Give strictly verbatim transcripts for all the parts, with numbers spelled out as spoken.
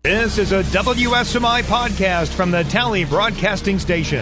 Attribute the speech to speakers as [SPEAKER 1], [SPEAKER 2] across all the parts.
[SPEAKER 1] This is a W S M I podcast from the Tally Broadcasting Station.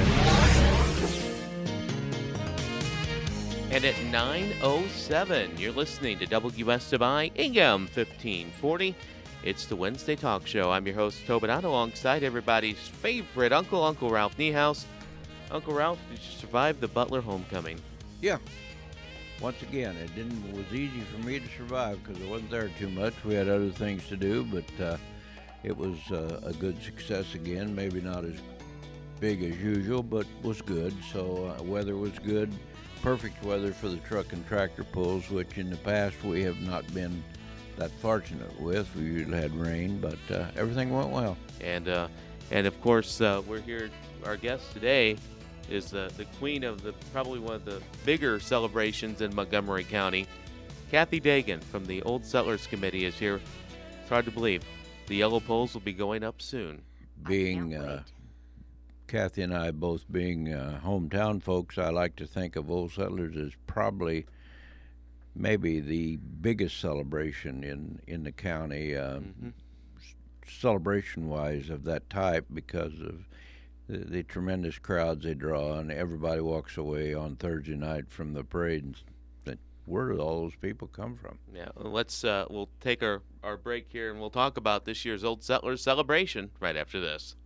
[SPEAKER 2] And at nine oh seven, you're listening to W S M I A M fifteen forty. It's the Wednesday Talk Show. I'm your host, Tobin, out alongside everybody's favorite uncle, Uncle Ralph Niehaus. Uncle Ralph, did you survive the Butler homecoming?
[SPEAKER 3] Yeah. Once again, it didn't it was easy for me to survive because I wasn't there too much. We had other things to do, but uh, it was uh, a good success again. Maybe not as big as usual, but was good. So uh, weather was good. Perfect weather for the truck and tractor pulls, which in the past we have not been that fortunate with. We usually had rain, but uh, everything went well.
[SPEAKER 2] And uh, and of course, uh, we're here. Our guest today is uh, the queen of the probably one of the bigger celebrations in Montgomery County. Kathy Dagan from the Old Settlers Committee is here. It's hard to believe. The yellow poles will be going up soon.
[SPEAKER 3] Being uh, Kathy and I both being uh, hometown folks, I like to think of Old Settlers as probably maybe the biggest celebration in, in the county, uh, mm-hmm. celebration-wise of that type, because of The, the tremendous crowds they draw, and everybody walks away on Thursday night from the parade. And that, where did all those people come from?
[SPEAKER 2] Yeah, let's uh, we'll take our, our break here, and we'll talk about this year's Old Settlers celebration right after this.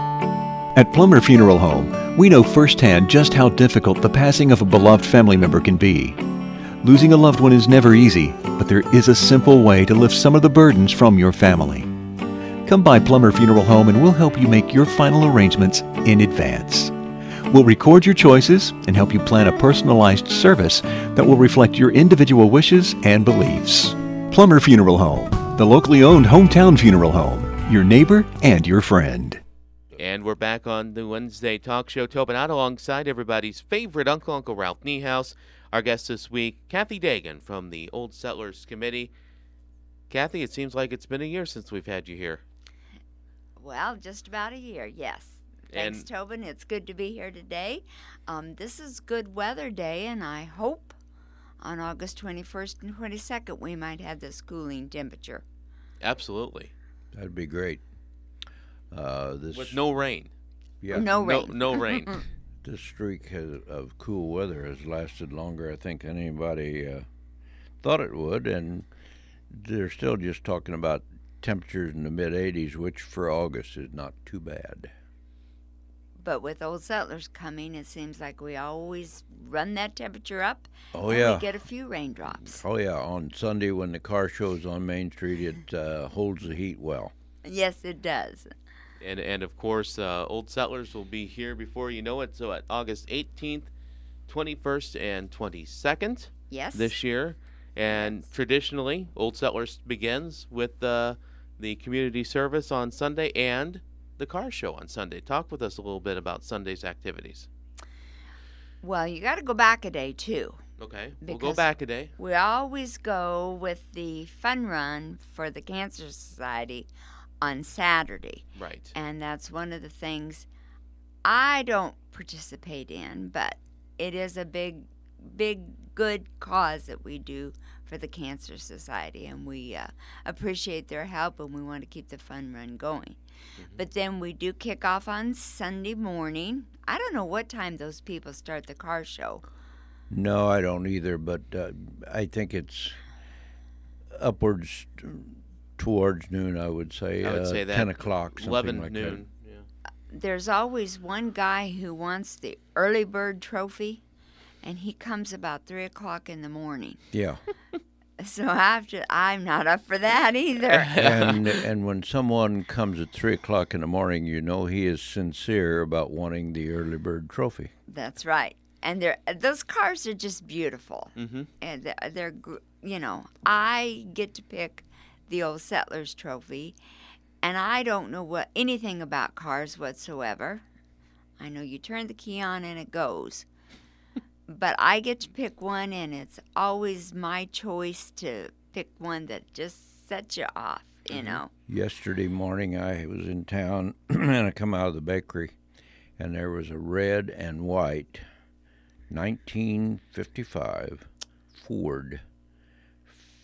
[SPEAKER 4] At Plummer Funeral Home, we know firsthand just how difficult the passing of a beloved family member can be. Losing a loved one is never easy, but there is a simple way to lift some of the burdens from your family. Come by Plummer Funeral Home and we'll help you make your final arrangements in advance. We'll record your choices and help you plan a personalized service that will reflect your individual wishes and beliefs. Plummer Funeral Home, the locally owned hometown funeral home, your neighbor and your friend.
[SPEAKER 2] And we're back on the Wednesday Talk Show. Tobin out alongside everybody's favorite uncle, Uncle Ralph Niehaus. Our guest this week, Kathy Dagan from the Old Settlers Committee. Kathy, it seems like it's been a year since we've had you here.
[SPEAKER 5] Well, just about a year, yes. Thanks, and Tobin. It's good to be here today. Um, this is good weather day, and I hope on August twenty-first and twenty-second we might have this cooling temperature.
[SPEAKER 2] Absolutely.
[SPEAKER 3] That'd be great. Uh, this
[SPEAKER 2] With no rain.
[SPEAKER 3] Yeah.
[SPEAKER 5] No rain.
[SPEAKER 2] No, no rain.
[SPEAKER 3] This streak has, of cool weather has lasted longer, I think, than anybody uh, thought it would, and they're still just talking about temperatures in the mid eighties, which for August is not too bad.
[SPEAKER 5] But with Old Settlers coming, it seems like we always run that temperature up.
[SPEAKER 3] Oh,
[SPEAKER 5] and
[SPEAKER 3] yeah.
[SPEAKER 5] we get a few raindrops.
[SPEAKER 3] Oh, yeah. On Sunday when the car show's on Main Street, it uh, holds the heat well.
[SPEAKER 5] Yes, it does.
[SPEAKER 2] And, and of course, uh, Old Settlers will be here before you know it. So at August eighteenth, twenty-first, and twenty-second
[SPEAKER 5] Yes.
[SPEAKER 2] this year. And
[SPEAKER 5] yes.
[SPEAKER 2] Traditionally, Old Settlers begins with uh, the community service on Sunday and the car show on Sunday. Talk with us a little bit about Sunday's activities.
[SPEAKER 5] Well, you got to go back a day, too.
[SPEAKER 2] Okay, we'll go back a day.
[SPEAKER 5] We always go with the fun run for the Cancer Society on Saturday.
[SPEAKER 2] Right.
[SPEAKER 5] And that's one of the things I don't participate in, but it is a big, big, good cause that we do for the Cancer Society, and we uh, appreciate their help, and we want to keep the fun run going. Mm-hmm. But then we do kick off on Sunday morning. I don't know what time those people start the car show.
[SPEAKER 3] No, I don't either, but uh, I think it's upwards t- towards noon, I would say.
[SPEAKER 2] I would
[SPEAKER 3] uh,
[SPEAKER 2] say that.
[SPEAKER 3] ten o'clock, something
[SPEAKER 2] eleven
[SPEAKER 3] like
[SPEAKER 2] noon.
[SPEAKER 3] that.
[SPEAKER 2] Yeah.
[SPEAKER 5] There's always one guy who wants the early bird trophy, and he comes about three o'clock in the morning.
[SPEAKER 3] Yeah.
[SPEAKER 5] So after, I'm not up for that either.
[SPEAKER 3] and and when someone comes at three o'clock in the morning, you know he is sincere about wanting the early bird trophy.
[SPEAKER 5] That's right. And they're, those cars are just beautiful.
[SPEAKER 2] Mm-hmm.
[SPEAKER 5] And they're, they're, you know, I get to pick the Old Settlers trophy, and I don't know what anything about cars whatsoever. I know you turn the key on and it goes. But I get to pick one, and it's always my choice to pick one that just sets you off, you know.
[SPEAKER 3] Yesterday morning I was in town, and I come out of the bakery, and there was a red and white nineteen fifty-five Ford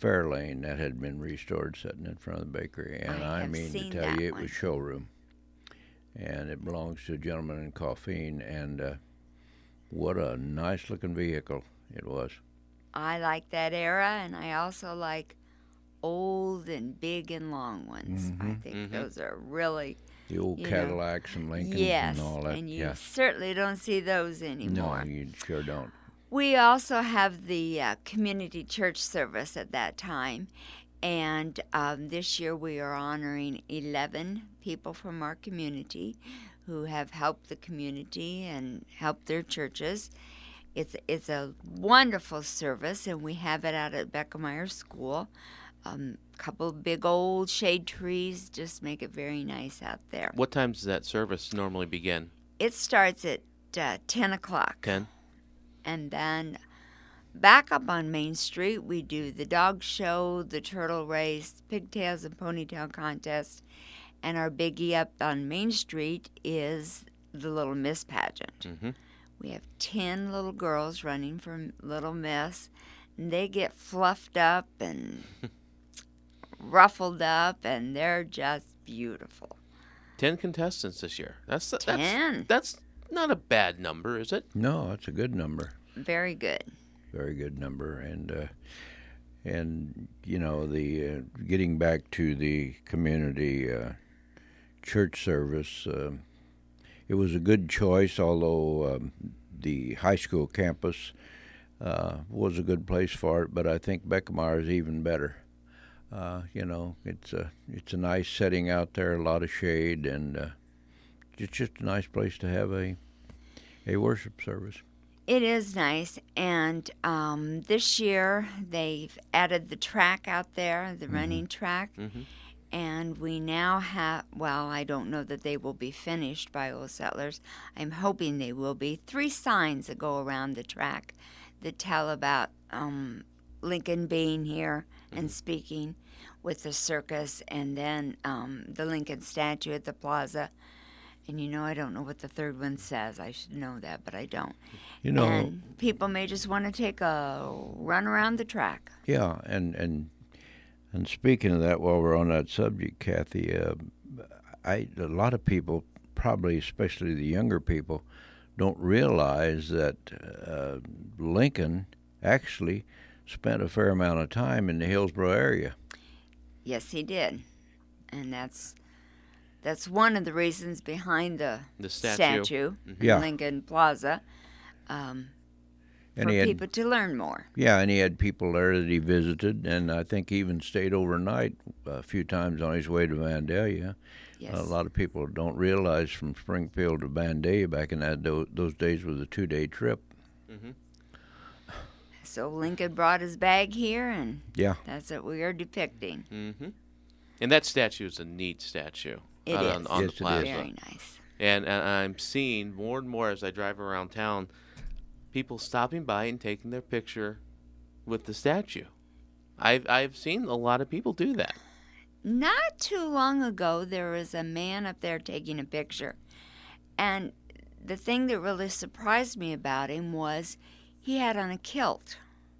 [SPEAKER 3] fair lane that had been restored sitting in front of the bakery. And
[SPEAKER 5] I
[SPEAKER 3] I,
[SPEAKER 5] have
[SPEAKER 3] mean
[SPEAKER 5] seen
[SPEAKER 3] to tell
[SPEAKER 5] that
[SPEAKER 3] you, it
[SPEAKER 5] one.
[SPEAKER 3] was showroom. And it belongs to a gentleman in Coffeen. And uh, what a nice looking vehicle it was.
[SPEAKER 5] I like that era, and I also like old and big and long ones. I
[SPEAKER 3] Mhm.
[SPEAKER 5] think
[SPEAKER 2] Mhm.
[SPEAKER 5] those are really,
[SPEAKER 3] The old
[SPEAKER 5] you know,
[SPEAKER 3] Cadillacs and Lincolns
[SPEAKER 5] yes,
[SPEAKER 3] and all that.
[SPEAKER 5] and you
[SPEAKER 3] yeah.
[SPEAKER 5] certainly don't see those anymore.
[SPEAKER 3] No, you sure don't.
[SPEAKER 5] We also have the uh, community church service at that time, and um, this year we are honoring eleven people from our community who have helped the community and helped their churches. It's it's a wonderful service, and we have it out at Beckemeyer School. A um, couple of big old shade trees just make it very nice out there.
[SPEAKER 2] What time does that service normally begin?
[SPEAKER 5] It starts at uh, ten o'clock.
[SPEAKER 2] ten?
[SPEAKER 5] And then back up on Main Street, we do the dog show, the turtle race, pigtails and ponytail contest, and our biggie up on Main Street is the Little Miss pageant.
[SPEAKER 2] Mm-hmm.
[SPEAKER 5] We have ten little girls running for Little Miss, and they get fluffed up and ruffled up, and they're just beautiful.
[SPEAKER 2] ten contestants this year. That's that's
[SPEAKER 5] ten.
[SPEAKER 2] That's not a bad number, is it?
[SPEAKER 3] No, that's a good number.
[SPEAKER 5] Very good.
[SPEAKER 3] Very good number. And, uh, and you know, the uh, getting back to the community uh, church service, uh, it was a good choice, although um, the high school campus uh, was a good place for it, but I think Beckemeyer is even better. Uh, you know, it's a, it's a nice setting out there, a lot of shade, and uh, it's just a nice place to have a, a worship service.
[SPEAKER 5] It is nice, and um, this year they've added the track out there, the
[SPEAKER 3] Mhm.
[SPEAKER 5] running track,
[SPEAKER 2] Mm-hmm.
[SPEAKER 5] and we now have, well, I don't know that they will be finished by Old Settlers. I'm hoping they will be. Three signs that go around the track that tell about um, Lincoln being here and speaking with the circus, and then um, the Lincoln statue at the plaza. And you know, I don't know what the third one says. I should know that, but I don't.
[SPEAKER 3] You know,
[SPEAKER 5] And people may just want to take a run around the track.
[SPEAKER 3] yeah, and and and speaking of that, while we're on that subject, Kathy, uh, I a lot of people, probably especially the younger people, don't realize that uh, Lincoln actually spent a fair amount of time in the Hillsborough area.
[SPEAKER 5] Yes, he did. And that's that's one of the reasons behind the,
[SPEAKER 2] The statue.
[SPEAKER 5] statue
[SPEAKER 2] Mhm.
[SPEAKER 5] in
[SPEAKER 3] Yeah.
[SPEAKER 5] Lincoln Plaza, um,
[SPEAKER 3] And
[SPEAKER 5] for
[SPEAKER 3] he had,
[SPEAKER 5] people to learn more.
[SPEAKER 3] yeah, and he had people there that he visited, and I think he even stayed overnight a few times on his way to Vandalia.
[SPEAKER 5] Yes.
[SPEAKER 3] A lot of people don't realize from Springfield to Vandalia back in that those, those days was a two-day trip.
[SPEAKER 2] Mm-hmm.
[SPEAKER 5] So Lincoln brought his bag here, and
[SPEAKER 3] Yeah.
[SPEAKER 5] that's what we are depicting.
[SPEAKER 2] Mm-hmm. And that statue is a neat statue.
[SPEAKER 5] It
[SPEAKER 2] out
[SPEAKER 5] is.
[SPEAKER 2] on, on
[SPEAKER 3] Yes,
[SPEAKER 2] the
[SPEAKER 3] it
[SPEAKER 2] plaza.
[SPEAKER 3] is.
[SPEAKER 5] Very nice.
[SPEAKER 2] And, and I'm seeing more and more as I drive around town, people stopping by and taking their picture with the statue. I've I've seen a lot of people do that.
[SPEAKER 5] Not too long ago, there was a man up there taking a picture. And the thing that really surprised me about him was he had on a kilt.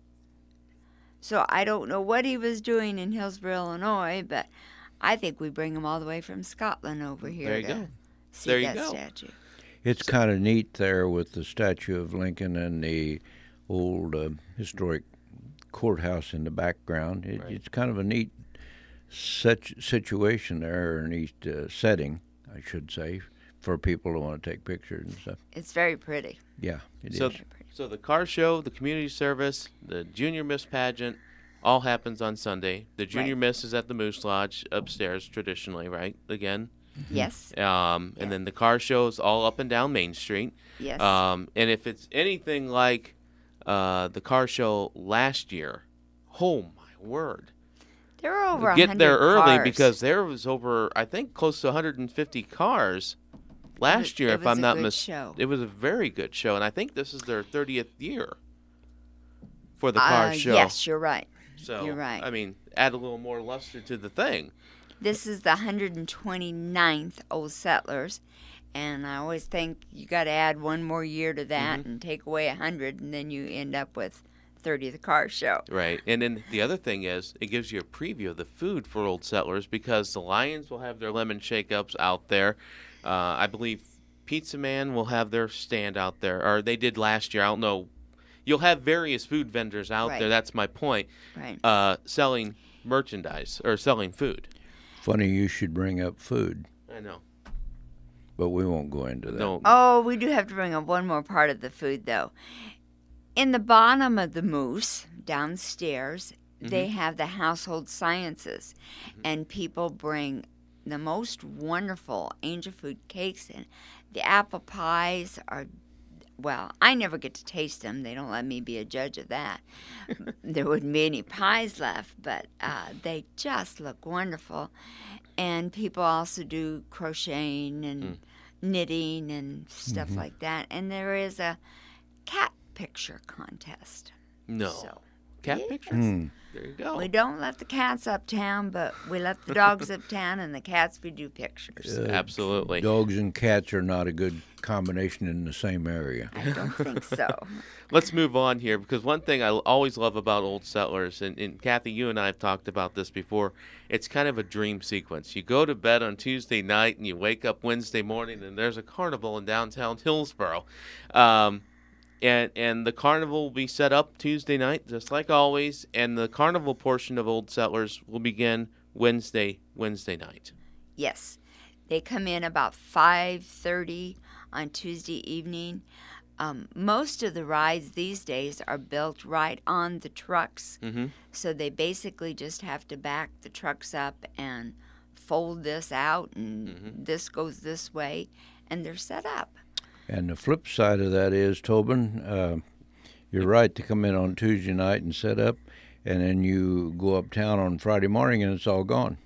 [SPEAKER 5] So I don't know what he was doing in Hillsborough, Illinois, but I think we bring him all the way from Scotland over here
[SPEAKER 2] There you
[SPEAKER 5] to
[SPEAKER 2] go.
[SPEAKER 5] see
[SPEAKER 2] There you
[SPEAKER 5] that
[SPEAKER 2] go.
[SPEAKER 5] statue.
[SPEAKER 3] It's kind of neat there with the statue of Lincoln and the old uh, historic courthouse in the background. It,
[SPEAKER 2] Right.
[SPEAKER 3] It's kind of a neat such situation there, or a neat uh, setting, I should say, for people who want to take pictures and stuff.
[SPEAKER 5] It's very pretty.
[SPEAKER 3] Yeah, it is.
[SPEAKER 2] So so the car show, the community service, the Junior Miss pageant, all happens on Sunday. The Junior
[SPEAKER 5] Right.
[SPEAKER 2] Miss is at the Moose Lodge upstairs traditionally, right? Again.
[SPEAKER 5] Yes,
[SPEAKER 2] Um, and
[SPEAKER 5] Yeah.
[SPEAKER 2] then the car shows all up and down Main Street.
[SPEAKER 5] yes.
[SPEAKER 2] Um, and if it's anything like uh, the car show last year, oh my word.
[SPEAKER 5] there were over a
[SPEAKER 2] Get there
[SPEAKER 5] hundred
[SPEAKER 2] early
[SPEAKER 5] cars.
[SPEAKER 2] because there was over, I think, close to one hundred fifty cars last year,
[SPEAKER 5] it
[SPEAKER 2] if
[SPEAKER 5] was
[SPEAKER 2] I'm
[SPEAKER 5] a
[SPEAKER 2] not
[SPEAKER 5] good
[SPEAKER 2] mistaken.
[SPEAKER 5] show.
[SPEAKER 2] It was a very good show, and I think this is their thirtieth year for the car
[SPEAKER 5] Uh,
[SPEAKER 2] show.
[SPEAKER 5] Yes, you're right.
[SPEAKER 2] so,
[SPEAKER 5] you're right.
[SPEAKER 2] I mean, add a little more luster to the thing.
[SPEAKER 5] This is the one hundred twenty-ninth Old Settlers, and I always think you got to add one more year to that
[SPEAKER 2] Mm-hmm.
[SPEAKER 5] and take away one hundred, and then you end up with thirty, the car show.
[SPEAKER 2] Right. And then the other thing is it gives you a preview of the food for Old Settlers because the Lions will have their lemon shake-ups out there. Uh, I believe Pizza Man will have their stand out there, or they did last year. I don't know. You'll have various food vendors out
[SPEAKER 5] Right.
[SPEAKER 2] there. That's my point.
[SPEAKER 5] Right.
[SPEAKER 2] Uh, selling merchandise or selling food.
[SPEAKER 3] Funny you should bring up food,
[SPEAKER 2] I know.
[SPEAKER 3] but we won't go into that.
[SPEAKER 2] No.
[SPEAKER 5] Oh, we do have to bring up one more part of the food, though. In the bottom of the moose, downstairs, they have the household sciences, and people bring the most wonderful angel food cakes, and the apple pies are, well, I never get to taste them. They don't let me be a judge of that. There wouldn't be any pies left, but uh, they just look wonderful. And people also do crocheting and
[SPEAKER 2] Mm.
[SPEAKER 5] knitting and stuff like that. And there is a cat picture contest.
[SPEAKER 2] No.
[SPEAKER 5] So,
[SPEAKER 2] Cat
[SPEAKER 5] yeah.
[SPEAKER 2] pictures?
[SPEAKER 3] Hmm.
[SPEAKER 2] There you go.
[SPEAKER 5] we don't let the cats uptown, but we let the dogs uptown, and the cats we do pictures.
[SPEAKER 3] Uh,
[SPEAKER 2] Absolutely.
[SPEAKER 3] Dogs and cats are not a good combination in the same area.
[SPEAKER 5] I don't think so.
[SPEAKER 2] Let's move on here because one thing I always love about Old Settlers, and, and Kathy, you and I have talked about this before, it's kind of a dream sequence. You go to bed on Tuesday night and you wake up Wednesday morning and there's a carnival in downtown Hillsboro. Um, and, and the carnival will be set up Tuesday night, just like always, and the carnival portion of Old Settlers will begin Wednesday, Wednesday night.
[SPEAKER 5] Yes, they come in about five thirty on Tuesday evening. Um, most of the rides these days are built right on the trucks,
[SPEAKER 2] Mm-hmm.
[SPEAKER 5] so they basically just have to back the trucks up and fold this out, and
[SPEAKER 2] Mhm.
[SPEAKER 5] this goes this way, and they're set up.
[SPEAKER 3] And the flip side of that is, Tobin, uh, you're right to come in on Tuesday night and set up, and then you go uptown on Friday morning and it's all gone.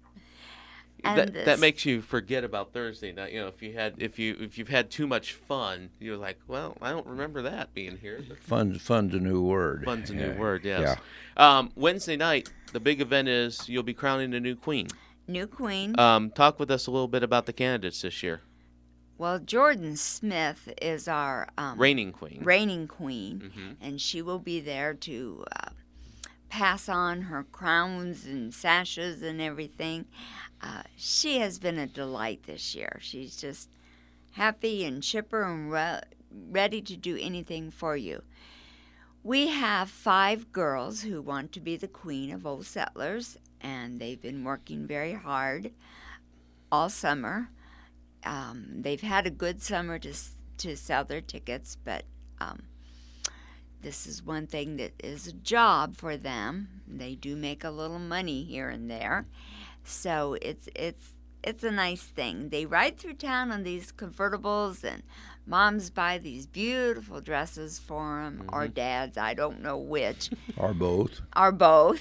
[SPEAKER 5] And
[SPEAKER 2] That, that
[SPEAKER 5] this-
[SPEAKER 2] makes you forget about Thursday night. You know, if you had if you if you've had too much fun, you're like, well, I don't remember that being here. But
[SPEAKER 3] Fun's, fun's a new word.
[SPEAKER 2] fun's a
[SPEAKER 3] Yeah.
[SPEAKER 2] new word, yes. Um, Wednesday night, the big event is you'll be crowning a new queen.
[SPEAKER 5] New queen.
[SPEAKER 2] Um, talk with us a little bit about the candidates this year.
[SPEAKER 5] Well, Jordan Smith is our um,
[SPEAKER 2] Reigning queen.
[SPEAKER 5] reigning queen,
[SPEAKER 2] Mhm.
[SPEAKER 5] and she will be there to uh, pass on her crowns and sashes and everything. Uh, she has been a delight this year. She's just happy and chipper and re- ready to do anything for you. We have five girls who want to be the queen of Old Settlers, and they've been working very hard all summer. Um, they've had a good summer to s- to sell their tickets, but um, this is one thing that is a job for them. They do make a little money here and there, so it's it's it's a nice thing. They ride through town on these convertibles, and moms buy these beautiful dresses for them, or dads, I don't know which,
[SPEAKER 3] Or both.
[SPEAKER 5] or both.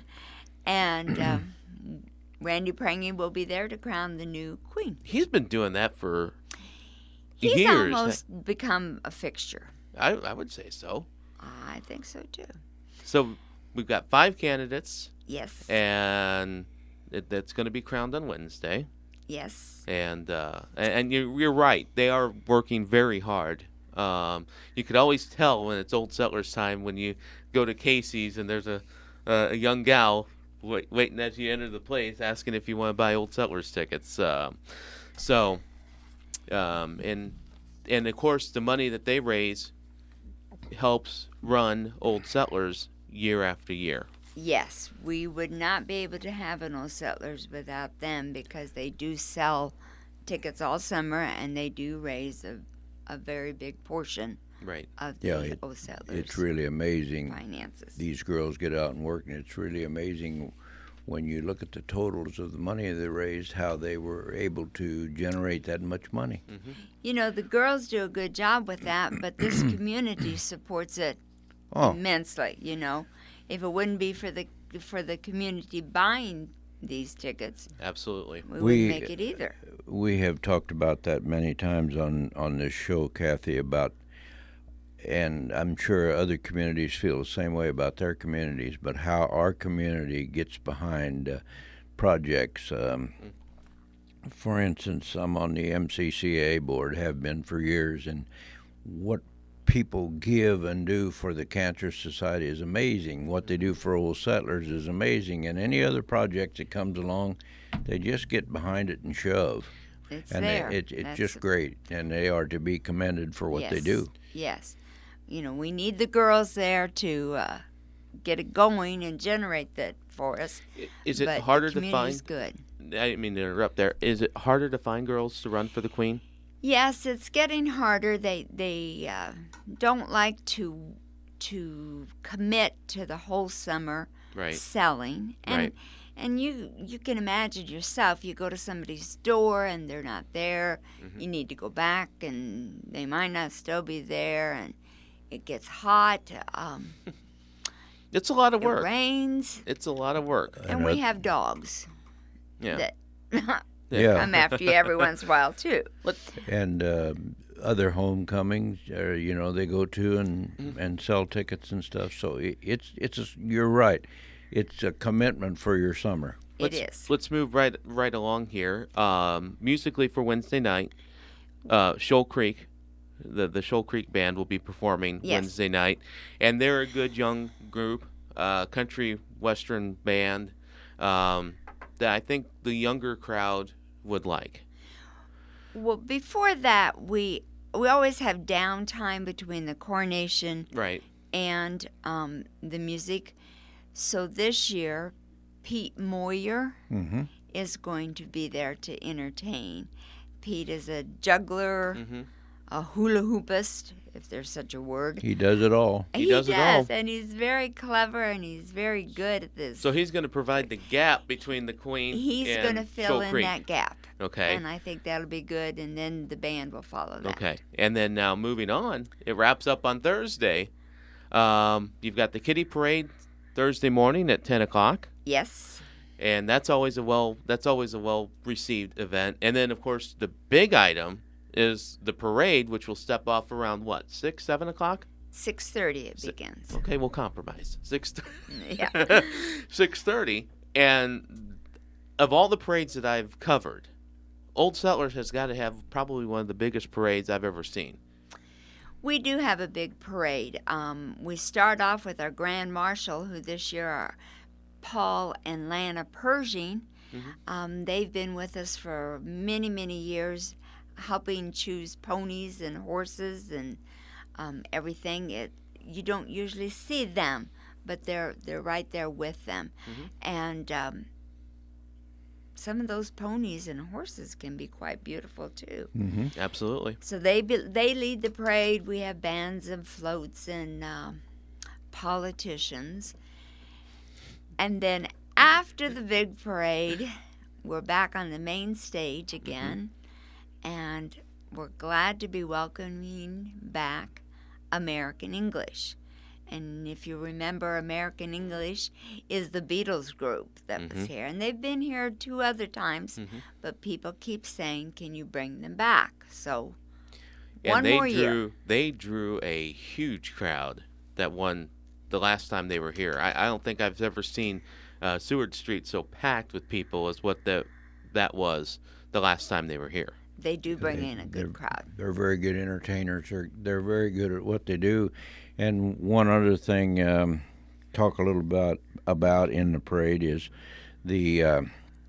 [SPEAKER 5] And um, Randy Prangy will be there to crown the new queen.
[SPEAKER 2] He's been doing that for
[SPEAKER 5] He's
[SPEAKER 2] years.
[SPEAKER 5] almost become a fixture.
[SPEAKER 2] I, I would say so.
[SPEAKER 5] I think so too.
[SPEAKER 2] So we've got five candidates,
[SPEAKER 5] Yes.
[SPEAKER 2] and it, that's going to be crowned on Wednesday.
[SPEAKER 5] Yes.
[SPEAKER 2] And uh, and, and you're, you're right. They are working very hard. Um, you could always tell when it's Old Settlers time when you go to Casey's and there's a uh, a young gal wait, waiting as you enter the place asking if you want to buy Old Settlers tickets. Um, so, um, and and of course the money that they raise helps run Old Settlers year after year.
[SPEAKER 5] Yes. We would not be able to have an Old Settlers without them, because they do sell tickets all summer, and they do raise a, a very big portion
[SPEAKER 2] Right.
[SPEAKER 5] of the
[SPEAKER 3] Yeah, it-
[SPEAKER 5] Old Settlers
[SPEAKER 3] It's really amazing.
[SPEAKER 5] finances.
[SPEAKER 3] These girls get out and work, and it's really amazing when you look at the totals of the money they raised, how they were able to generate that much money.
[SPEAKER 5] You know, the girls do a good job with that, but this community supports it
[SPEAKER 3] Oh,
[SPEAKER 5] immensely. You know, if it wouldn't be for the for the community buying these tickets,
[SPEAKER 2] Absolutely.
[SPEAKER 5] we,
[SPEAKER 3] We-
[SPEAKER 5] wouldn't make it either.
[SPEAKER 3] we have talked about that many times on, on this show, Kathy, about, and I'm sure other communities feel the same way about their communities, but how our community gets behind uh, projects. Um, for instance, I'm on the M C C A board, have been for years, and what people give and do for the Cancer Society is amazing. What they do for Old Settlers is amazing. And any other project that comes along, they just get behind it and shove.
[SPEAKER 5] It's
[SPEAKER 3] and
[SPEAKER 5] there.
[SPEAKER 3] They, it, it's
[SPEAKER 5] That's
[SPEAKER 3] just great. And they are to be commended for what
[SPEAKER 5] yes,
[SPEAKER 3] they do.
[SPEAKER 5] Yes. You know, we need the girls there to uh, get it going and generate that for us.
[SPEAKER 2] Is it
[SPEAKER 5] but
[SPEAKER 2] harder
[SPEAKER 5] the
[SPEAKER 2] to
[SPEAKER 5] community's
[SPEAKER 2] find?
[SPEAKER 5] good.
[SPEAKER 2] I didn't mean to interrupt there. Is it harder to find girls to run for the Queen?
[SPEAKER 5] Yes, it's getting harder. They they uh, don't like to to commit to the whole summer
[SPEAKER 2] Right.
[SPEAKER 5] selling, and
[SPEAKER 2] Right.
[SPEAKER 5] and you you can imagine yourself. You go to somebody's door and they're not there.
[SPEAKER 2] Mm-hmm.
[SPEAKER 5] You need to go back, and they might not still be there, and it gets hot. Um,
[SPEAKER 2] It's a lot of
[SPEAKER 5] it
[SPEAKER 2] work.
[SPEAKER 5] rains,
[SPEAKER 2] It's a lot of work.
[SPEAKER 5] and we have dogs
[SPEAKER 2] Yeah.
[SPEAKER 5] that
[SPEAKER 3] Yeah.
[SPEAKER 5] come after you every once in a while too.
[SPEAKER 3] And uh, other homecomings, uh, you know, they go to and
[SPEAKER 2] Mm-hmm.
[SPEAKER 3] and sell tickets and stuff. So it, it's it's a, you're right. It's a commitment for your summer.
[SPEAKER 5] It
[SPEAKER 2] let's,
[SPEAKER 5] is.
[SPEAKER 2] Let's move right right along here. Um, musically for Wednesday night, uh, Shoal Creek, the the Shoal Creek band will be performing
[SPEAKER 5] Yes.
[SPEAKER 2] Wednesday night, and they're a good young group, uh, country western band um, that I think the younger crowd would like.
[SPEAKER 5] Well, before that, we we always have downtime between the coronation
[SPEAKER 2] Right.
[SPEAKER 5] and um, the music. So this year, Pete Moyer
[SPEAKER 3] Mm-hmm.
[SPEAKER 5] is going to be there to entertain. Pete is a juggler,
[SPEAKER 2] Mm-hmm.
[SPEAKER 5] a hula hoopist, if there's such a word.
[SPEAKER 3] He does it all.
[SPEAKER 2] He does it all.
[SPEAKER 5] and he's very clever and he's very good at this.
[SPEAKER 2] So he's going to provide the gap between the Queen
[SPEAKER 5] he's
[SPEAKER 2] and
[SPEAKER 5] going to fill
[SPEAKER 2] Shoal
[SPEAKER 5] in
[SPEAKER 2] Creek.
[SPEAKER 5] that gap.
[SPEAKER 2] Okay.
[SPEAKER 5] And I think that'll be good, and then the band will follow that.
[SPEAKER 2] Okay. And then now moving on, it wraps up on Thursday. Um, you've got the Kitty Parade Thursday morning at ten o'clock,
[SPEAKER 5] Yes.
[SPEAKER 2] and that's always a well that's always a well received event. And then of course the big item is the parade, which will step off around what six seven o'clock.
[SPEAKER 5] six thirty it begins.
[SPEAKER 2] Okay, we'll compromise six
[SPEAKER 5] Yeah.
[SPEAKER 2] six thirty. And of all the parades that I've covered, Old Settlers has got to have probably one of the biggest parades I've ever seen.
[SPEAKER 5] We do have a big parade. Um, we start off with our Grand Marshal, who this year are Paul and Lana Pershing.
[SPEAKER 2] Mhm.
[SPEAKER 5] Um, they've been with us for many, many years, helping choose ponies and horses and um, everything. It, you don't usually see them, but they're they're right there with them.
[SPEAKER 2] Mhm.
[SPEAKER 5] And um, some of those ponies and horses can be quite beautiful too.
[SPEAKER 3] Mm-hmm.
[SPEAKER 2] Absolutely.
[SPEAKER 5] So they be, they lead the parade. We have bands and floats and um, politicians. And then after the big parade, we're back on the main stage again, and we're glad to be welcoming back American English. And if you remember, American English is the Beatles group that
[SPEAKER 2] Mhm.
[SPEAKER 5] was here. And they've been here two other times,
[SPEAKER 2] Mhm.
[SPEAKER 5] but people keep saying, can you bring them back? So
[SPEAKER 2] And
[SPEAKER 5] one
[SPEAKER 2] they
[SPEAKER 5] more
[SPEAKER 2] drew
[SPEAKER 5] year.
[SPEAKER 2] they drew a huge crowd that one the last time they were here. I, I don't think I've ever seen uh, Seward Street so packed with people as what the, that was the last time they were here.
[SPEAKER 5] They do bring
[SPEAKER 3] They-
[SPEAKER 5] in a
[SPEAKER 3] they're-
[SPEAKER 5] good crowd.
[SPEAKER 3] They're very good entertainers. They're they're very good at what they do. And one other thing, um, talk a little about about in the parade is the uh,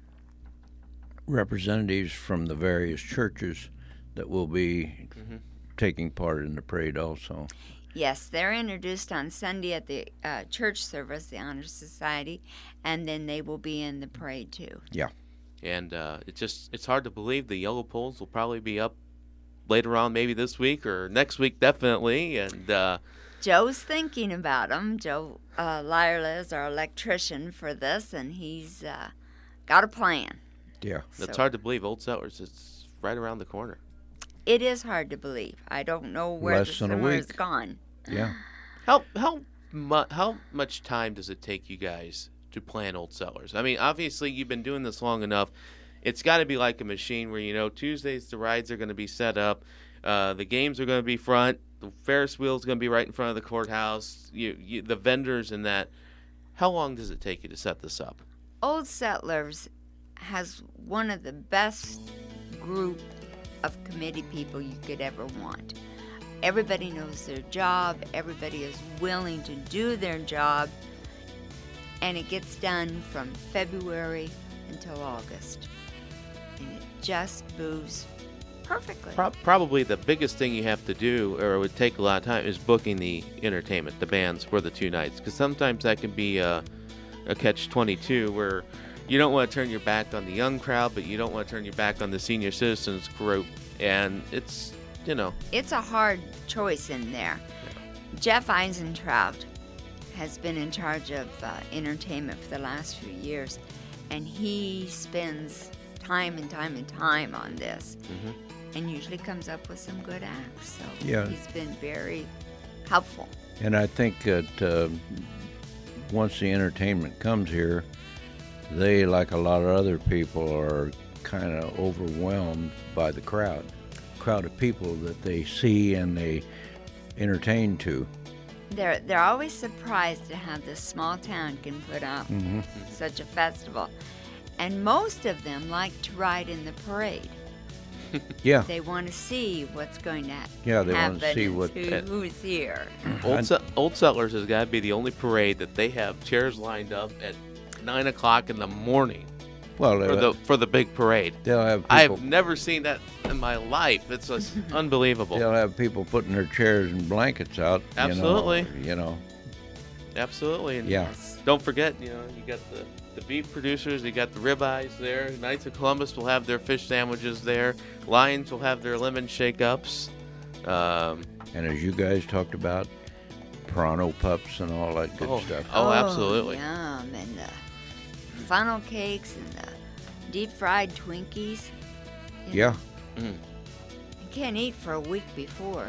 [SPEAKER 3] representatives from the various churches that will be
[SPEAKER 2] Mhm.
[SPEAKER 3] taking part in the parade also.
[SPEAKER 5] Yes, they're introduced on Sunday at the uh, church service, the Honor Society, and then they will be in the parade too.
[SPEAKER 2] And uh, it's just it's hard to believe the yellow poles will probably be up later on, maybe this week or next week, definitely. And uh,
[SPEAKER 5] Joe's thinking about them. Joe uh, Lyerla is our electrician for this, and he's uh, got a plan.
[SPEAKER 3] Yeah.
[SPEAKER 2] it's
[SPEAKER 5] So
[SPEAKER 2] hard to believe Old Settlers is right around the corner.
[SPEAKER 5] It is hard to believe. I don't know where
[SPEAKER 3] Less
[SPEAKER 5] the
[SPEAKER 3] than a
[SPEAKER 5] summer has
[SPEAKER 3] week.
[SPEAKER 5] gone.
[SPEAKER 3] Yeah.
[SPEAKER 2] How how mu- how much time does it take you guys to plan Old Settlers? I mean, obviously you've been doing this long enough. It's got to be like a machine where you know Tuesdays the rides are going to be set up, uh, the games are going to be front, the Ferris wheel is going to be right in front of the courthouse. You, you the vendors and that. How long does it take you to set this up?
[SPEAKER 5] Old Settlers has one of the best group of committee people you could ever want. everybody knows their job, everybody is willing to do their job, and it gets done from February until August. And it just moves perfectly.
[SPEAKER 2] Pro- probably the biggest thing you have to do, or it would take a lot of time, is booking the entertainment, the bands for the two nights. Because sometimes that can be a, a catch twenty-two where you don't want to turn your back on the young crowd, but you don't want to turn your back on the senior citizens group. And it's, you know.
[SPEAKER 5] It's a hard choice in there. Jeff Eisentraut has been in charge of uh, entertainment for the last few years, and he spends time and time and time on this,
[SPEAKER 2] Mm-hmm.
[SPEAKER 5] and usually comes up with some good acts. So
[SPEAKER 3] Yeah.
[SPEAKER 5] he's been very helpful.
[SPEAKER 3] And I think that uh, once the entertainment comes here, they, like a lot of other people, are kind of overwhelmed by the crowd, crowd of people that they see and they entertain to.
[SPEAKER 5] They're they're always surprised to have this small town can put up
[SPEAKER 3] Mm-hmm.
[SPEAKER 5] such a festival, and most of them like to ride in the parade.
[SPEAKER 3] Yeah,
[SPEAKER 5] They want to see what's going to
[SPEAKER 3] Yeah, they
[SPEAKER 5] happen.
[SPEAKER 3] wanna see
[SPEAKER 5] and
[SPEAKER 3] what-
[SPEAKER 5] who, who's here.
[SPEAKER 2] Old, Se- Old Settlers has got to be the only parade that they have chairs lined up at nine o'clock in the morning
[SPEAKER 3] well,
[SPEAKER 2] for
[SPEAKER 3] they'll,
[SPEAKER 2] the for the big parade.
[SPEAKER 3] they'll have people.
[SPEAKER 2] I've never seen that in my life. It's just unbelievable.
[SPEAKER 3] They'll have people putting their chairs and blankets out.
[SPEAKER 2] Absolutely.
[SPEAKER 3] You know, you know.
[SPEAKER 2] Absolutely. And
[SPEAKER 3] Yeah.
[SPEAKER 2] don't forget, you know, you got the, the beef producers, you got the ribeyes there. Knights of Columbus will have their fish sandwiches there. Lions will have their lemon shake-ups. Um,
[SPEAKER 3] And as you guys talked about, Toronto pups and all that good
[SPEAKER 2] oh,
[SPEAKER 3] stuff.
[SPEAKER 2] oh, absolutely.
[SPEAKER 5] Yum, and the funnel cakes and the deep fried Twinkies. You
[SPEAKER 3] Yeah,
[SPEAKER 5] know, you can't eat for a week before.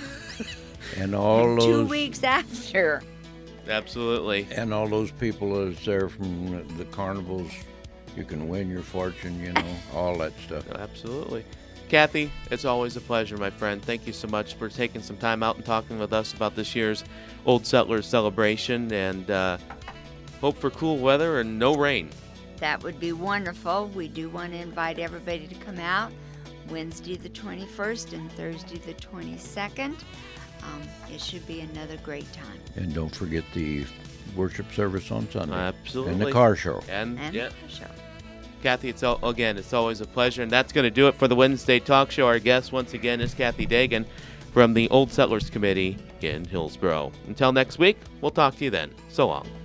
[SPEAKER 3] and all
[SPEAKER 5] and two
[SPEAKER 3] those
[SPEAKER 5] weeks after.
[SPEAKER 2] Absolutely.
[SPEAKER 3] and all those people that's there from the carnivals. You can win your fortune, you know, all that stuff.
[SPEAKER 2] Absolutely. Kathy, it's always a pleasure, my friend. Thank you so much for taking some time out and talking with us about this year's Old Settlers celebration, and uh, hope for cool weather and no rain.
[SPEAKER 5] That would be wonderful. We do want to invite everybody to come out Wednesday the twenty-first and Thursday the twenty-second. Um, it should be another great time.
[SPEAKER 3] And don't forget the worship service on Sunday.
[SPEAKER 2] Absolutely.
[SPEAKER 3] And the car show.
[SPEAKER 2] And,
[SPEAKER 5] And
[SPEAKER 2] yeah,
[SPEAKER 5] the show.
[SPEAKER 2] Kathy, it's all, again, it's always a pleasure, and that's going to do it for the Wednesday Talk Show. Our guest, once again, is Kathy Dagan from the Old Settlers Committee in Hillsboro. Until next week, we'll talk to you then. So long.